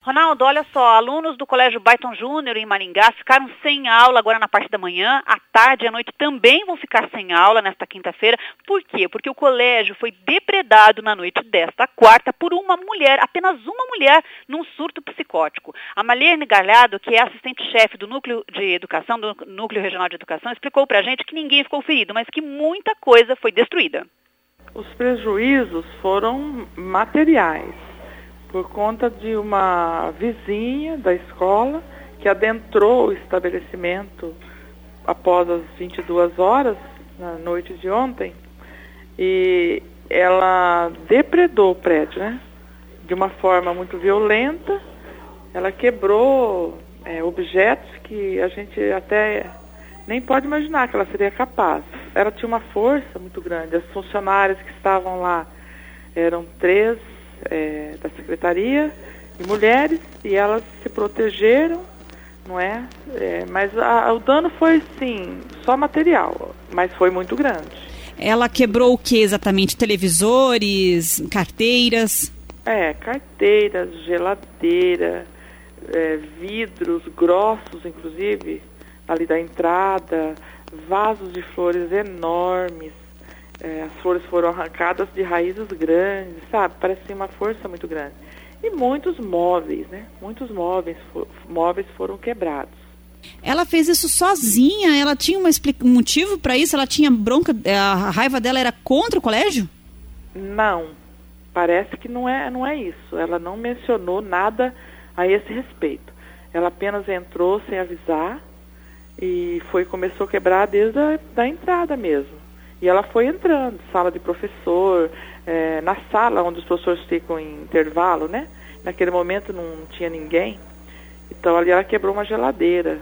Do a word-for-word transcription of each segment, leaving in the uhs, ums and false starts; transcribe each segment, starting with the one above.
Ronaldo, olha só, alunos do Colégio Byton Júnior em Maringá ficaram sem aula agora na parte da manhã, à tarde e à noite também vão ficar sem aula nesta quinta-feira. Por quê? Porque o colégio foi depredado na noite desta quarta por uma mulher, apenas uma mulher, num surto psicótico. A Marlene Galhardo, que é assistente-chefe do Núcleo de Educação, do Núcleo Regional de Educação, explicou pra gente que ninguém ficou ferido, mas que muita coisa foi destruída. Os prejuízos foram materiais, por conta de uma vizinha da escola que adentrou o estabelecimento após as vinte e duas horas, na noite de ontem, e ela depredou o prédio, né? De uma forma muito violenta. Ela quebrou é, objetos que a gente até nem pode imaginar que ela seria capaz. Ela tinha uma força muito grande. As funcionárias que estavam lá eram três É, da secretaria e mulheres, e elas se protegeram, não é? é mas a, o dano foi, sim, só material, mas foi muito grande. Ela quebrou o que exatamente? Televisores, carteiras? É, carteiras, geladeira, é, vidros grossos, inclusive, ali da entrada, vasos de flores enormes. É, as flores foram arrancadas de raízes grandes, sabe? Parecia uma força muito grande. E muitos móveis, né? Muitos móveis, for, móveis foram quebrados. Ela fez isso sozinha? Ela tinha uma explica- um motivo para isso? Ela tinha bronca? A raiva dela era contra o colégio? Não. Parece que não é, não é isso. Ela não mencionou nada a esse respeito. Ela apenas entrou sem avisar e foi, começou a quebrar desde a da entrada mesmo. E ela foi entrando, sala de professor, é, na sala onde os professores ficam em intervalo, né? Naquele momento não tinha ninguém. Então ali ela quebrou uma geladeira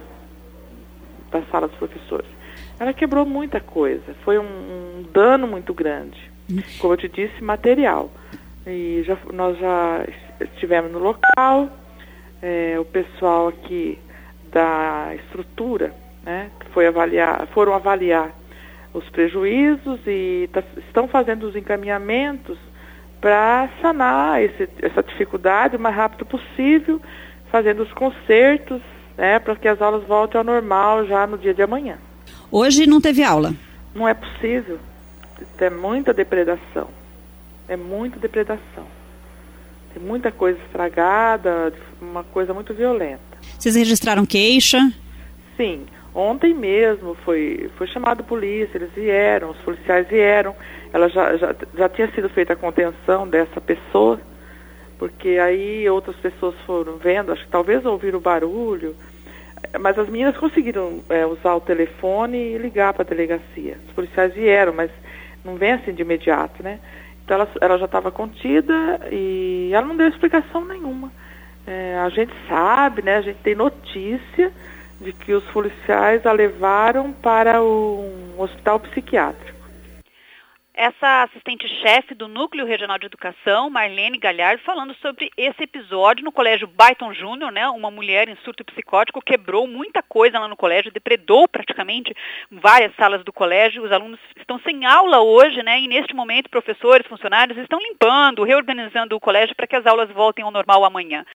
da sala dos professores. Ela quebrou muita coisa. Foi um, um dano muito grande. Como eu te disse, material. E já, nós já estivemos no local. É, o pessoal aqui da estrutura, né? Foi avaliar, foram avaliar os prejuízos e tá, estão fazendo os encaminhamentos para sanar esse, essa dificuldade o mais rápido possível, fazendo os consertos, né, para que as aulas voltem ao normal já no dia de amanhã. Hoje não teve aula? Não é possível. É muita depredação. É muita depredação. Tem muita coisa estragada, uma coisa muito violenta. Vocês registraram queixa? Sim. Ontem mesmo foi, foi chamado a polícia, eles vieram, os policiais vieram, ela já, já, já tinha sido feita a contenção dessa pessoa, porque aí outras pessoas foram vendo, acho que talvez ouviram o barulho, mas as meninas conseguiram é, usar o telefone e ligar para a delegacia. Os policiais vieram, mas não vem assim de imediato, né? Então ela, ela já estava contida e ela não deu explicação nenhuma. É, a gente sabe, né? A gente tem notícia de que os policiais a levaram para um hospital psiquiátrico. Essa assistente-chefe do Núcleo Regional de Educação, Marlene Galhardo, falando sobre esse episódio no Colégio Byton Júnior, né? Uma mulher em surto psicótico quebrou muita coisa lá no colégio, depredou praticamente várias salas do colégio. Os alunos estão sem aula hoje, né? E neste momento, professores, funcionários estão limpando, reorganizando o colégio para que as aulas voltem ao normal amanhã.